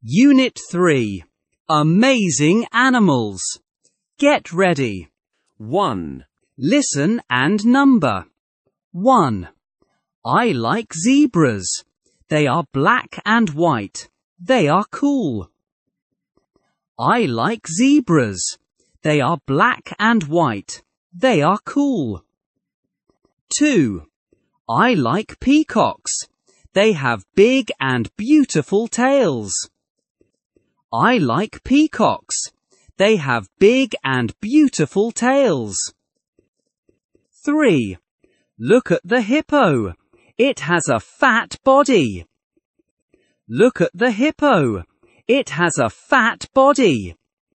Unit 3. Amazing Animals. Get ready. 1, Listen and number. 1. I like zebras. They are black and white. They are cool. I like zebras. They are black and white. They are cool. 2. I like peacocks. They have big and beautiful tails. I like peacocks. They have big and beautiful tails. 3. Look at the hippo. It has a fat body. Look at the hippo. It has a fat body.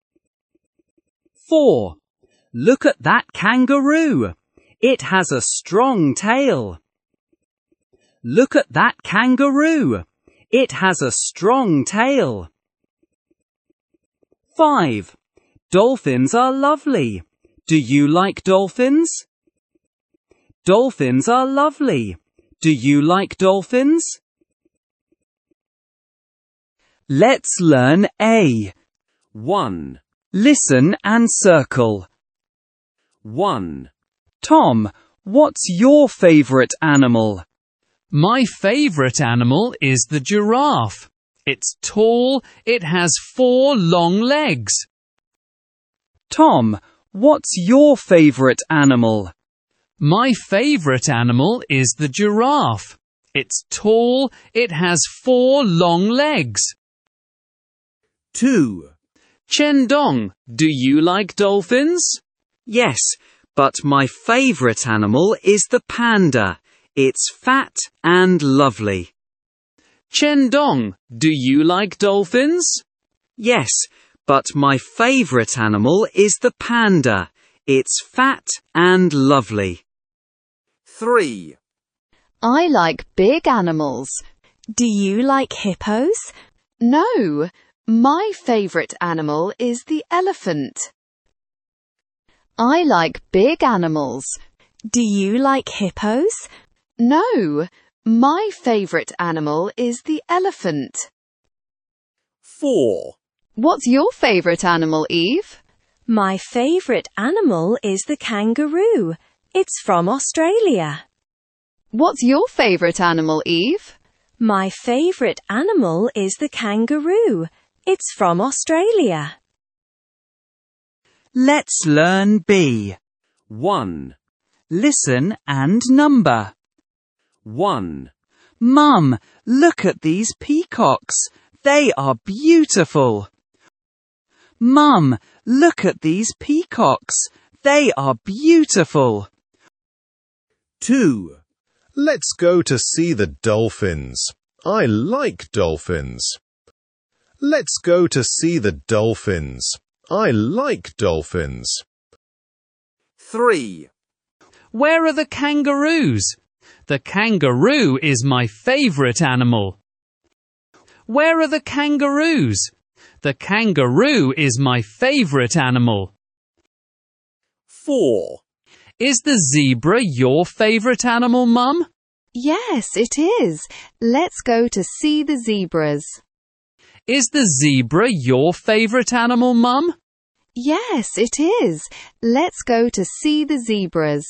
4. Look at that kangaroo. It has a strong tail. Look at that kangaroo. It has a strong tail. 5. Dolphins are lovely. Do you like dolphins? Dolphins are lovely. Do you like dolphins? Let's learn A. 1, Listen and circle. 1, Tom, what's your favorite animal? My favorite animal is the giraffe. It's tall, it has 4 long legs. Tom, what's your favorite animal? My favorite animal is the giraffe. It's tall, it has 4 long legs. 2, Chendong, do you like dolphins? Yes, but my favorite animal is the panda. It's fat and lovely. Chendong, do you like dolphins? Yes, but my favorite animal is the panda. It's fat and lovely. 3, I like big animals. Do you like hippos? No, my favorite animal is the elephant. I like big animals. Do you like hippos? No, my favorite animal is the elephant. 4, What's your favorite animal, Eve? My favorite animal is the kangaroo. It's from Australia. What's your favorite animal, Eve? My favorite animal is the kangaroo. It's from Australia. Let's learn B. 1, Listen and number. 1, Mum, look at these peacocks. They are beautiful. Mum, look at these peacocks. They are beautiful. 2, Let's go to see the dolphins. I like dolphins. Let's go to see the dolphins. I like dolphins. 3, Where are the kangaroos? The kangaroo is my favorite animal. Where are the kangaroos? The kangaroo is my favorite animal. 4, Is the zebra your favorite animal, Mum? Yes, it is. Let's go to see the zebras. Is the zebra your favorite animal, Mum? Yes, it is. Let's go to see the zebras.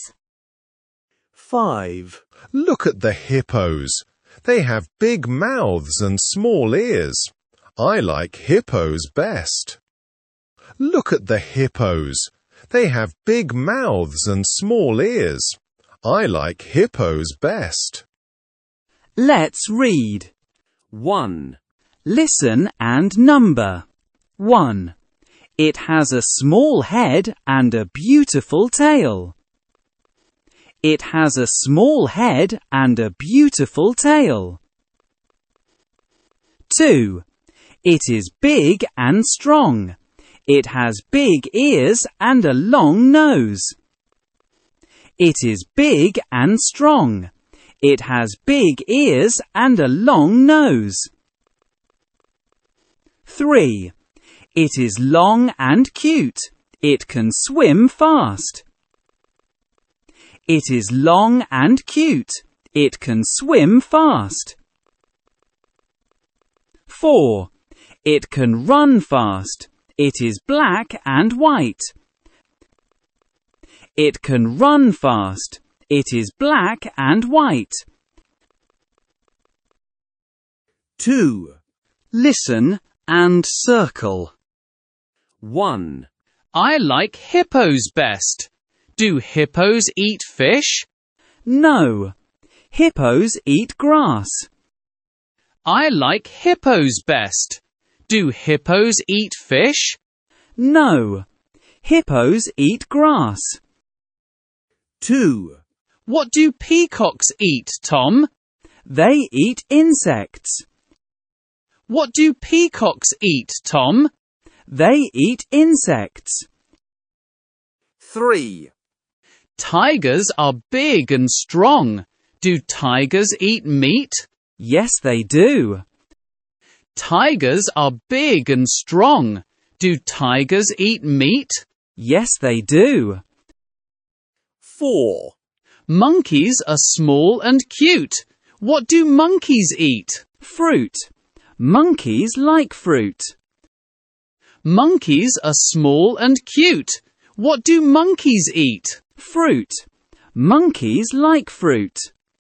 5, Look at the hippos. They have big mouths and small ears. I like hippos best. Look at the hippos. They have big mouths and small ears. I like hippos best. Let's read. 1, Listen and number. 1. It has a small head and a beautiful tail. It has a small head and a beautiful tail. 2. It is big and strong. It has big ears and a long nose. It is big and strong. It has big ears and a long nose. 3. It is long and cute. It can swim fast. It is long and cute. It can swim fast. 4. It can run fast. It is black and white. It can run fast. It is black and white. 2. Listen and circle. 1. I like hippos best. Do hippos eat fish? No. Hippos eat grass. I like hippos best. Do hippos eat fish? No. Hippos eat grass. 2. What do peacocks eat, Tom? They eat insects. What do peacocks eat, Tom? They eat insects. 3. Tigers are big and strong. Do tigers eat meat? Yes, they do. Tigers are big and strong. Do tigers eat meat? Yes, they do. 4. Monkeys are small and cute. What do monkeys eat? Fruit. Monkeys like fruit. Monkeys are small and cute. What do monkeys eat? Fruit. Monkeys like fruit.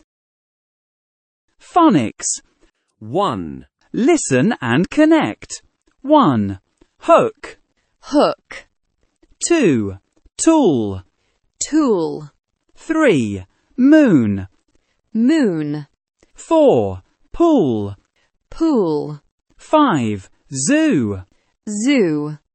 Phonics. 1. Listen and connect. 1. Hook. Hook. 2. Tool. Tool. 3. Moon. Moon. 4. Pool. Pool. 5. Zoo. Zoo.